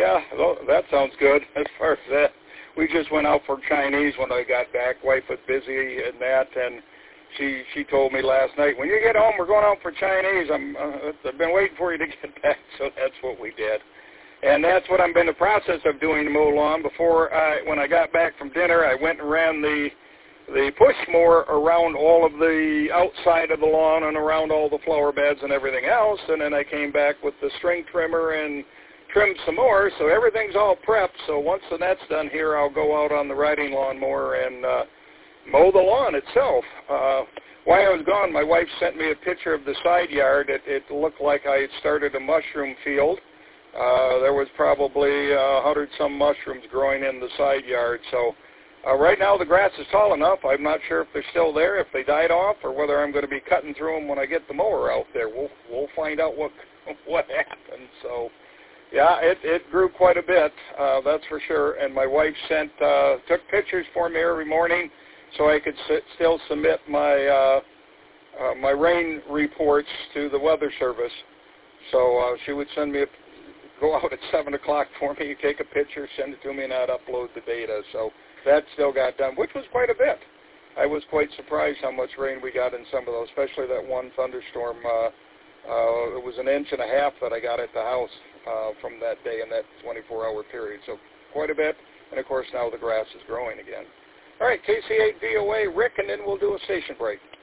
Yeah, well, that sounds good as far as that. We just went out for Chinese when I got back. Wife was busy and that, and she told me last night, when you get home, we're going out for Chinese. I've been waiting for you to get back, so that's what we did. And that's what I'm in the process of doing to mow lawn. When I got back from dinner, I went and ran the push mower around all of the outside of the lawn and around all the flower beds and everything else, and then I came back with the string trimmer and trimmed some more, so everything's all prepped. So once the net's done here, I'll go out on the riding lawnmower and mow the lawn itself. While I was gone, my wife sent me a picture of the side yard. It looked like I had started a mushroom field. There was probably 100-some mushrooms growing in the side yard. So right now the grass is tall enough. I'm not sure if they're still there, if they died off, or whether I'm going to be cutting through them when I get the mower out there. We'll find out what happened. So yeah, it grew quite a bit, that's for sure. And my wife took pictures for me every morning so I could still submit my my rain reports to the Weather Service. So she would go out at 7 o'clock for me, take a picture, send it to me, and I'd upload the data. So that still got done, which was quite a bit. I was quite surprised how much rain we got in some of those, especially that one thunderstorm. It was 1.5 inches that I got at the house from that day in that 24-hour period. So quite a bit. And, of course, now the grass is growing again. All right, KC8 VOA, Rick, and then we'll do a station break.